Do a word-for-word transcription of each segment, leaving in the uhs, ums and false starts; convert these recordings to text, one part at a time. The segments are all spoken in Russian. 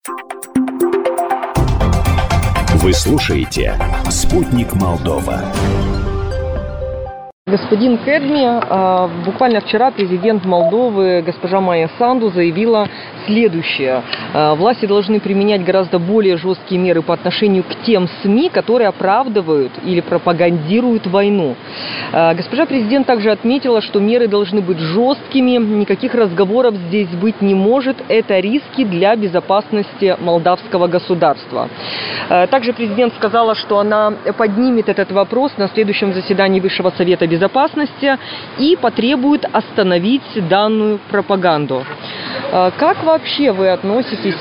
Вы слушаете «Спутник Молдова». Господин Кэдми, буквально вчера президент Молдовы госпожа Майя Санду заявила следующее. Власти должны применять гораздо более жесткие меры по отношению к тем СМИ, которые оправдывают или пропагандируют войну. Госпожа президент также отметила, что меры должны быть жесткими, никаких разговоров здесь быть не может. Это риски для безопасности молдавского государства. Также президент сказала, что она поднимет этот вопрос на следующем заседании Высшего совета безопасности. безопасности и потребует остановить данную пропаганду. Как вообще вы относитесь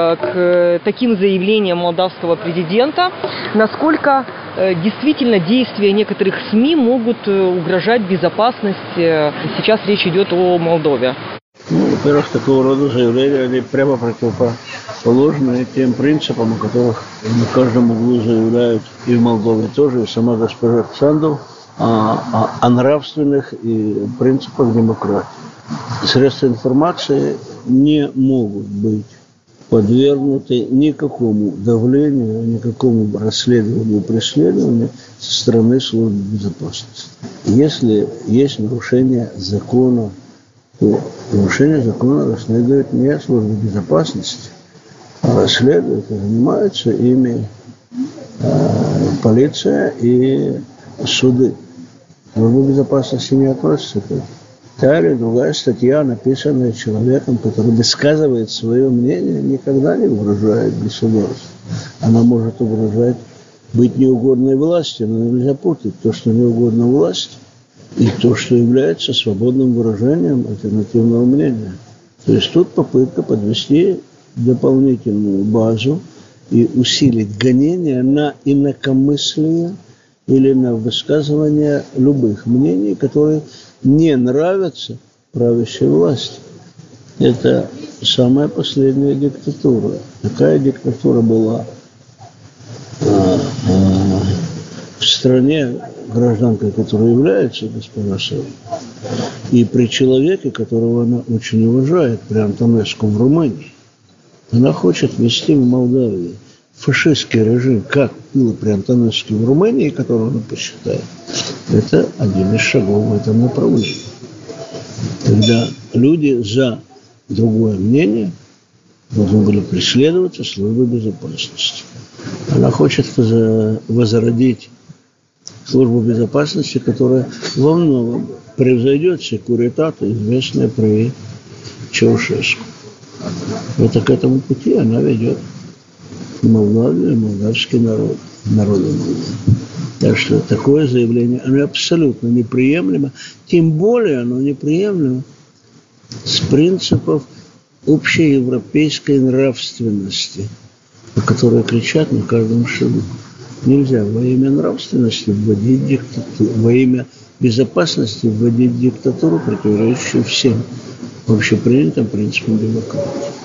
к таким заявлениям молдавского президента? Насколько действительно действия некоторых СМИ могут угрожать безопасности? Сейчас речь идет о Молдове. Ну, во-первых, такого рода заявления, они прямо противоположны тем принципам, о которых на каждом углу заявляют и в Молдове тоже, и сама госпожа Санду. О, о, о нравственных и принципах демократии. Средства информации не могут быть подвергнуты никакому давлению, никакому расследованию, преследованию со стороны службы безопасности. Если есть нарушение закона, то нарушение закона расследует не служба безопасности, а расследует и занимаются ими э, полиция и суды. Служба безопасности не относится к этому. Та или другая статья, написанная человеком, который высказывает свое мнение, никогда не угрожает государству. Она может угрожать быть неугодной власти, но нельзя путать то, что неугодно власти, и то, что является свободным выражением альтернативного мнения. То есть тут попытка подвести дополнительную базу и усилить гонения на инакомыслие или на высказывание любых мнений, которые не нравятся правящей власти. Это самая последняя диктатура. Такая диктатура была а, а, в стране, гражданкой которой является госпожа Санду, и при человеке, которого она очень уважает, при Антонеску в Румынии. Она хочет ввести в Молдавии фашистский режим, как было при Антонеске в Румынии, которого она посчитает. Это один из шагов в этом направлении. Когда люди за другое мнение должны были преследоваться службой безопасности. Она хочет возродить службу безопасности, которая во многом превзойдет секуритату, известная при Чаушеску. Это к этому пути она ведет Молдавию и молдавский народ, народы Молдавии. Так что такое заявление, оно абсолютно неприемлемо, тем более оно неприемлемо с принципов общеевропейской нравственности, о которой кричат на каждом шагу. Нельзя во имя нравственности вводить диктатуру, во имя безопасности вводить диктатуру, противоречащую всем общепринятым принципам демократии.